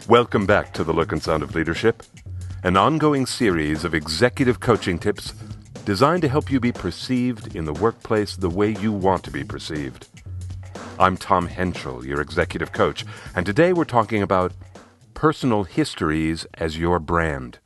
Welcome back to The Look and Sound of Leadership, an ongoing series of executive coaching tips designed to help you be perceived in the workplace the way you want to be perceived. I'm Tom Henschel, your executive coach, and today we're talking about personal histories as your brand.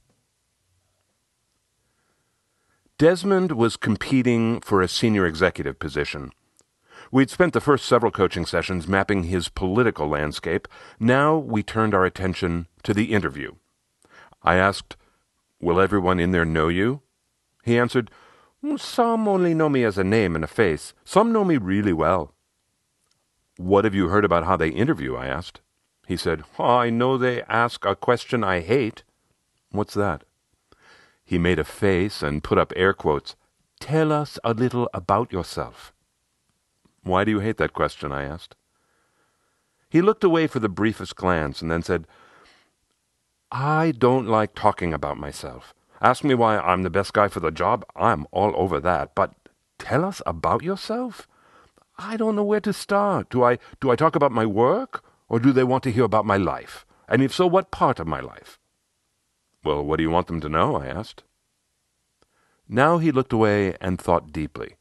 Desmond was competing for a senior executive position. We'd spent the first several coaching sessions mapping his political landscape. Now we turned our attention to the interview. I asked, "Will everyone in there know you?" He answered, "Some only know me as a name and a face. Some know me really well." "What have you heard about how they interview?" I asked. He said, "I know they ask a question I hate." "What's that?" He made a face and put up air quotes. "Tell us a little about yourself." "Why do you hate that question?" I asked. He looked away for the briefest glance and then said, "I don't like talking about myself. Ask me why I'm the best guy for the job. I'm all over that. But tell us about yourself? I don't know where to start. Do I talk about my work, or do they want to hear about my life? And if so, what part of my life?" "Well, what do you want them to know?" I asked. Now he looked away and thought deeply.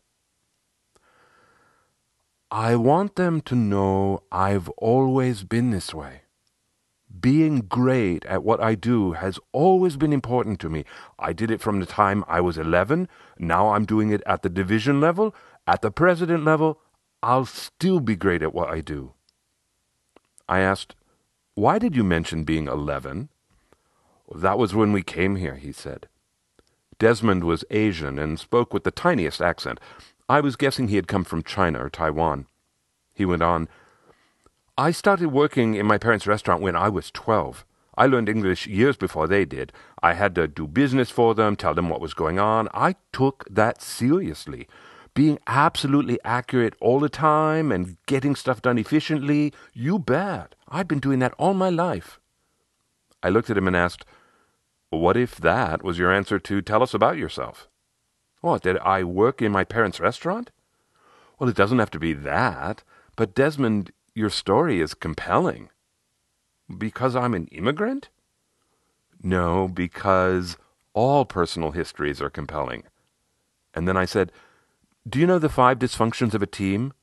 "I want them to know I've always been this way. Being great at what I do has always been important to me. I did it from the time I was 11. Now I'm doing it at the division level. At the president level, I'll still be great at what I do." I asked, "Why did you mention being 11? "That was when we came here," he said. Desmond was Asian and spoke with the tiniest accent. I was guessing he had come from China or Taiwan. He went on, "I started working in my parents' restaurant when I was 12. I learned English years before they did. I had to do business for them, tell them what was going on. I took that seriously. Being absolutely accurate all the time and getting stuff done efficiently, you bet. I've been doing that all my life." I looked at him and asked, "What if that was your answer to tell us about yourself?" "What, did I work in my parents' restaurant?" "Well, it doesn't have to be that. But Desmond, your story is compelling." "Because I'm an immigrant?" "No, because all personal histories are compelling." And then I said, "Do you know the 5 dysfunctions of a team?"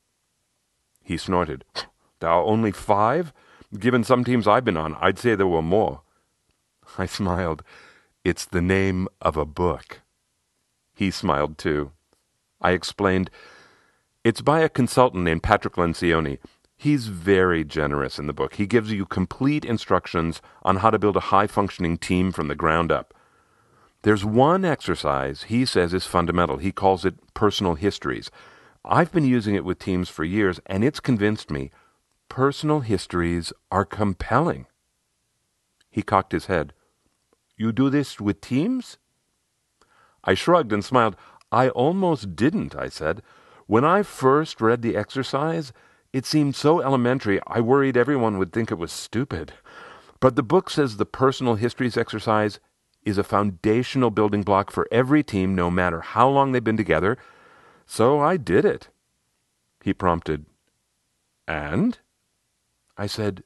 He snorted. "There are only 5? Given some teams I've been on, I'd say there were more." I smiled. "It's the name of a book." He smiled too. I explained, "It's by a consultant named Patrick Lencioni. He's very generous in the book. He gives you complete instructions on how to build a high-functioning team from the ground up. There's one exercise he says is fundamental. He calls it personal histories. I've been using it with teams for years, and it's convinced me personal histories are compelling." He cocked his head. "You do this with teams?" I shrugged and smiled. "I almost didn't," I said. "When I first read the exercise, it seemed so elementary I worried everyone would think it was stupid. But the book says the personal histories exercise is a foundational building block for every team, no matter how long they've been together. So I did it." He prompted, "And?" I said,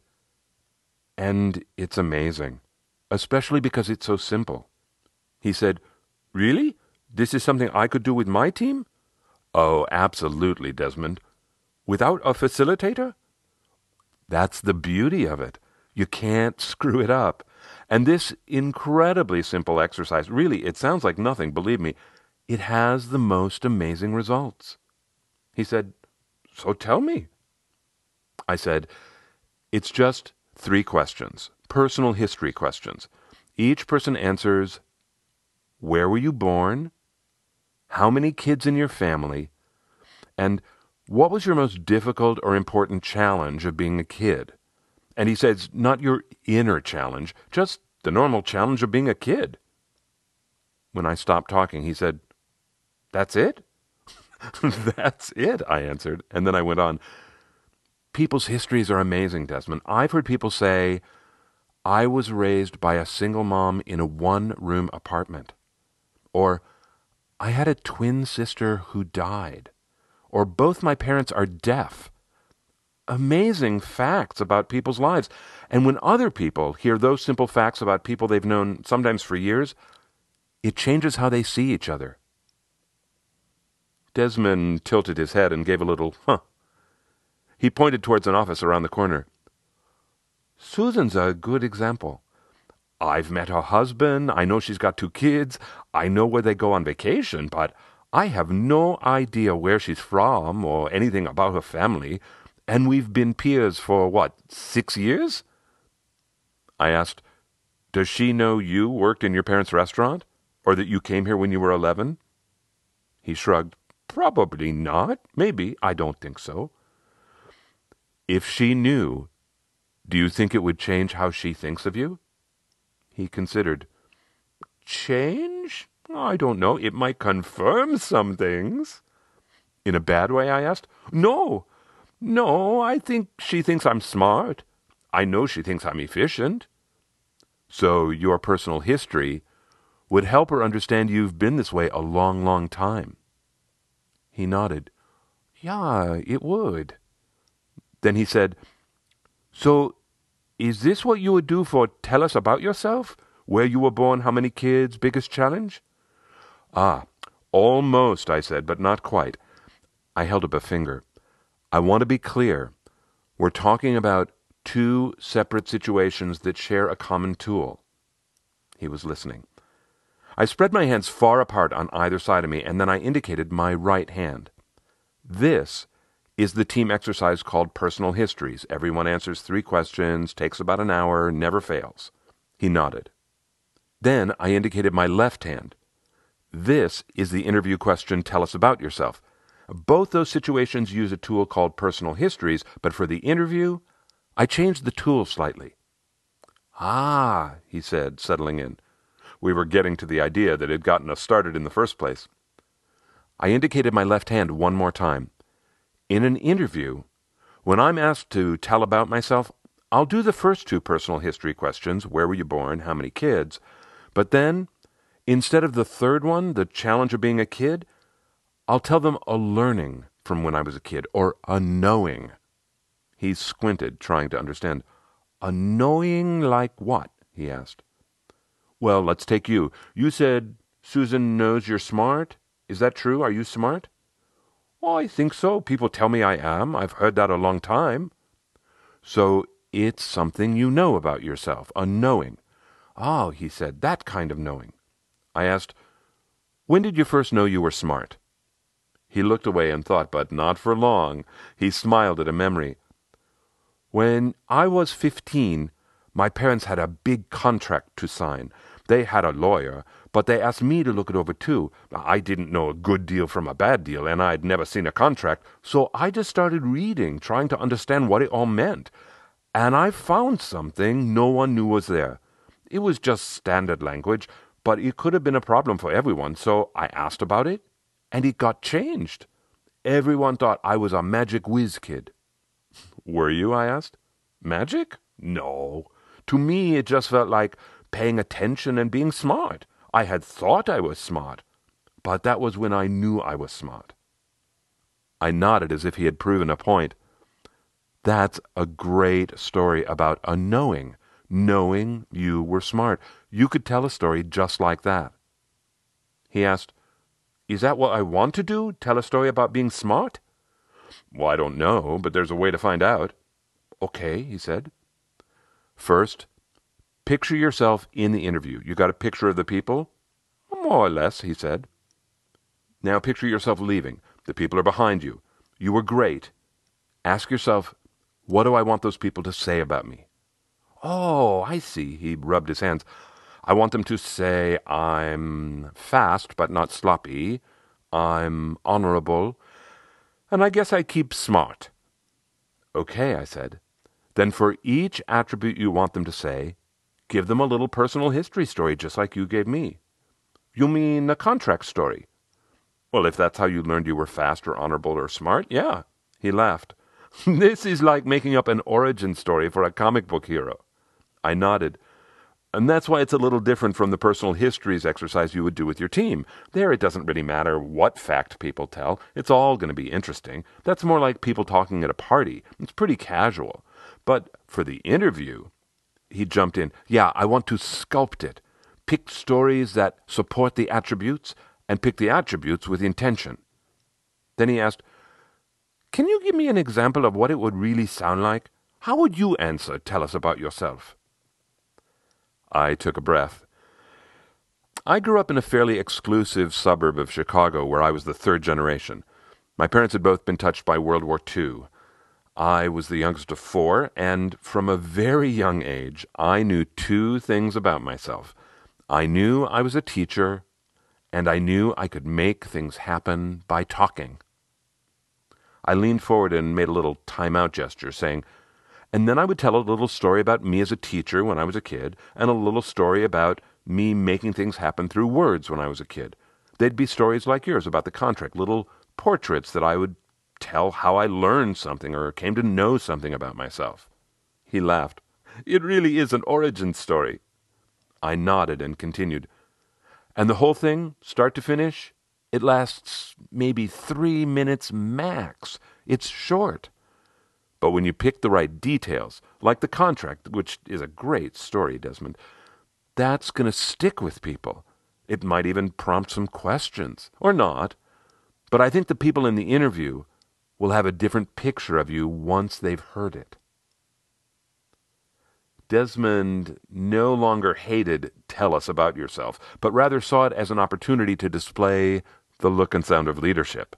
"And it's amazing, especially because it's so simple." He said, "Really? This is something I could do with my team?" "Oh, absolutely, Desmond." "Without a facilitator?" "That's the beauty of it. You can't screw it up. And this incredibly simple exercise, really, it sounds like nothing, believe me, it has the most amazing results." He said, "So tell me." I said, "It's just 3 questions, personal history questions. Each person answers, where were you born? How many kids in your family? And what was your most difficult or important challenge of being a kid?" And he says, not your inner challenge, just the normal challenge of being a kid. When I stopped talking, he said, "That's it?" "That's it," I answered. And then I went on, "People's histories are amazing, Desmond. I've heard people say, I was raised by a single mom in a 1-room apartment. Or, I had a twin sister who died. Or, both my parents are deaf. amazing facts about people's lives. And when other people hear those simple facts about people they've known sometimes for years, it changes how they see each other. Desmond tilted his head and gave a little, huh. He pointed towards an office around the corner. Susan's a good example. I've met her husband, I know she's got 2 kids, I know where they go on vacation, but I have no idea where she's from or anything about her family, and we've been peers for, 6 years? I asked, does she know you worked in your parents' restaurant, or that you came here when you were 11? He shrugged. Probably not. Maybe. I don't think so. If she knew, do you think it would change how she thinks of you? He considered. Change? I don't know. It might confirm some things. In a bad way, I asked. No, I think she thinks I'm smart. I know she thinks I'm efficient. So your personal history would help her understand you've been this way a long, long time. He nodded. Yeah, it would. Then he said, so is this what you would do for Tell Us About Yourself? Where you were born, how many kids, biggest challenge? Ah, almost, I said, but not quite. I held up a finger. I want to be clear. We're talking about 2 separate situations that share a common tool. He was listening. I spread my hands far apart on either side of me, and then I indicated my right hand. This is the team exercise called Personal Histories. Everyone answers 3 questions, takes about an hour, never fails. He nodded. Then I indicated my left hand. This is the interview question, Tell Us About Yourself. Both those situations use a tool called Personal Histories, but for the interview, I changed the tool slightly. Ah, he said, settling in. We were getting to the idea that had gotten us started in the first place. I indicated my left hand one more time. In an interview, when I'm asked to tell about myself, I'll do the first 2 personal history questions, where were you born, how many kids, but then, instead of the third one, the challenge of being a kid, I'll tell them a learning from when I was a kid, or a knowing. He squinted, trying to understand. A knowing like what? He asked. Well, let's take you. You said Susan knows you're smart. Is that true? Are you smart? Oh, I think so. People tell me I am. I've heard that a long time. So it's something you know about yourself, a knowing. Oh, he said, that kind of knowing. I asked, when did you first know you were smart? He looked away and thought, but not for long. He smiled at a memory. When I was 15, my parents had a big contract to sign. They had a lawyer, but they asked me to look it over too. I didn't know a good deal from a bad deal, and I'd never seen a contract, so I just started reading, trying to understand what it all meant. And I found something no one knew was there. It was just standard language, but it could have been a problem for everyone, so I asked about it, and it got changed. Everyone thought I was a magic whiz kid. Were you? I asked. Magic? No. To me, it just felt like paying attention and being smart. I had thought I was smart, but that was when I knew I was smart. I nodded as if he had proven a point. That's a great story about a knowing you were smart. You could tell a story just like that. He asked, is that what I want to do? Tell a story about being smart? Well, I don't know, but there's a way to find out. Okay, he said. First, picture yourself in the interview. You got a picture of the people? More or less, he said. Now picture yourself leaving. The people are behind you. You were great. Ask yourself, what do I want those people to say about me? Oh, I see. He rubbed his hands. I want them to say I'm fast but not sloppy. I'm honorable. And I guess I keep smart. Okay, I said. Then for each attribute you want them to say, give them a little personal history story just like you gave me. You mean a contract story? Well, if that's how you learned you were fast or honorable or smart, yeah. He laughed. This is like making up an origin story for a comic book hero. I nodded. And that's why it's a little different from the personal histories exercise you would do with your team. There, it doesn't really matter what fact people tell. It's all going to be interesting. That's more like people talking at a party. It's pretty casual. But for the interview, he jumped in. Yeah, I want to sculpt it. Pick stories that support the attributes and pick the attributes with intention. Then he asked, can you give me an example of what it would really sound like? How would you answer, tell us about yourself? I took a breath. I grew up in a fairly exclusive suburb of Chicago where I was the third generation. My parents had both been touched by World War II. I was the youngest of four, and from a very young age, I knew two things about myself. I knew I was a teacher, and I knew I could make things happen by talking. I leaned forward and made a little time-out gesture, saying, and then I would tell a little story about me as a teacher when I was a kid, and a little story about me making things happen through words when I was a kid. They'd be stories like yours about the contract, little portraits that I would tell how I learned something or came to know something about myself. He laughed. It really is an origin story. I nodded and continued. And the whole thing, start to finish, it lasts maybe 3 minutes max. It's short. But when you pick the right details, like the contract, which is a great story, Desmond, that's going to stick with people. It might even prompt some questions, or not. But I think the people in the interview will have a different picture of you once they've heard it. Desmond no longer hated tell us about yourself, but rather saw it as an opportunity to display the look and sound of leadership.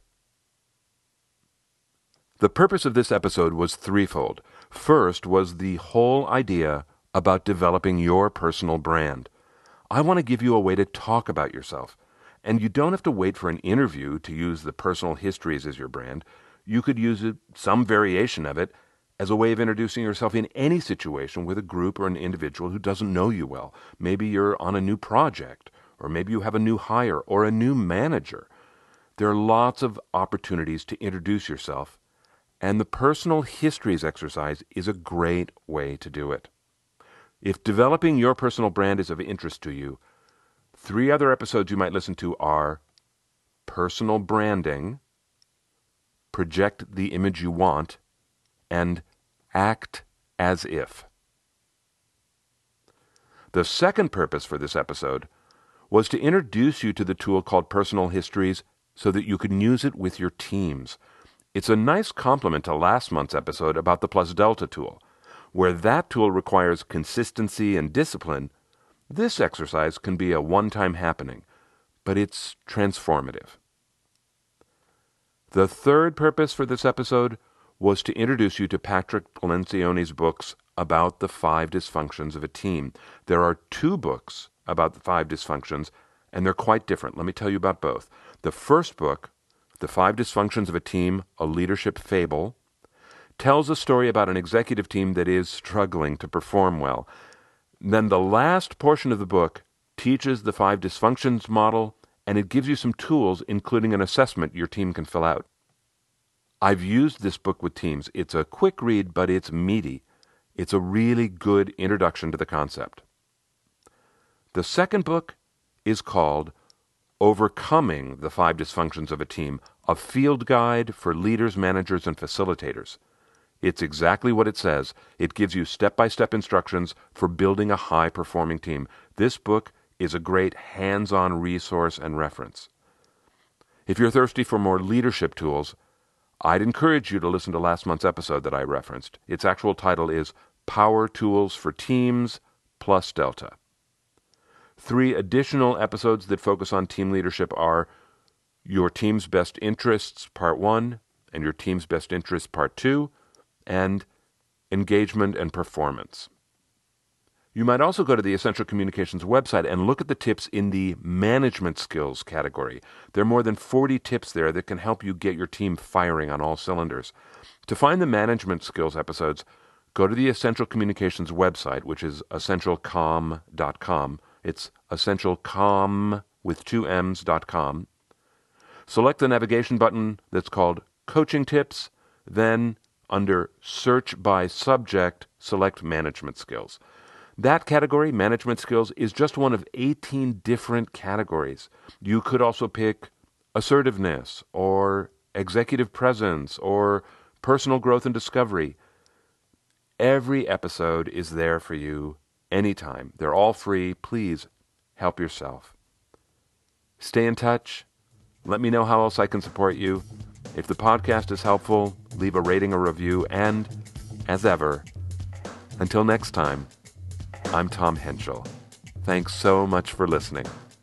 The purpose of this episode was threefold. First was the whole idea about developing your personal brand. I want to give you a way to talk about yourself. And you don't have to wait for an interview to use the personal histories as your brand. You could use some variation of it as a way of introducing yourself in any situation with a group or an individual who doesn't know you well. Maybe you're on a new project, or maybe you have a new hire or a new manager. There are lots of opportunities to introduce yourself, and the personal histories exercise is a great way to do it. If developing your personal brand is of interest to you, 3 other episodes you might listen to are personal branding, project the image you want, and act as if. The second purpose for this episode was to introduce you to the tool called Personal Histories so that you can use it with your teams. It's a nice complement to last month's episode about the Plus Delta tool. Where that tool requires consistency and discipline, this exercise can be a one-time happening, but it's transformative. The third purpose for this episode was to introduce you to Patrick Lencioni's books about the 5 dysfunctions of a team. There are 2 books about the 5 dysfunctions, and they're quite different. Let me tell you about both. The first book, The 5 Dysfunctions of a Team, A Leadership Fable, tells a story about an executive team that is struggling to perform well. Then the last portion of the book teaches the 5 dysfunctions model, and it gives you some tools, including an assessment your team can fill out. I've used this book with teams. It's a quick read, but it's meaty. It's a really good introduction to the concept. The second book is called Overcoming the 5 Dysfunctions of a Team, a field guide for leaders, managers, and facilitators. It's exactly what it says. It gives you step-by-step instructions for building a high-performing team. This book is a great hands-on resource and reference. If you're thirsty for more leadership tools, I'd encourage you to listen to last month's episode that I referenced. Its actual title is Power Tools for Teams Plus Delta. 3 additional episodes that focus on team leadership are Your Team's Best Interests Part 1 and Your Team's Best Interests Part 2, and engagement and performance. You might also go to the Essential Communications website and look at the tips in the management skills category. There are more than 40 tips there that can help you get your team firing on all cylinders. To find the management skills episodes, go to the Essential Communications website, which is essentialcomm.com. It's essentialcomm with 2 M's.com. Select the navigation button that's called Coaching Tips, then under Search by Subject, select Management Skills. That category, management skills, is just one of 18 different categories. You could also pick assertiveness or executive presence or personal growth and discovery. Every episode is there for you anytime. They're all free. Please help yourself. Stay in touch. Let me know how else I can support you. If the podcast is helpful, leave a rating or review. And, as ever, until next time, I'm Tom Henschel. Thanks so much for listening.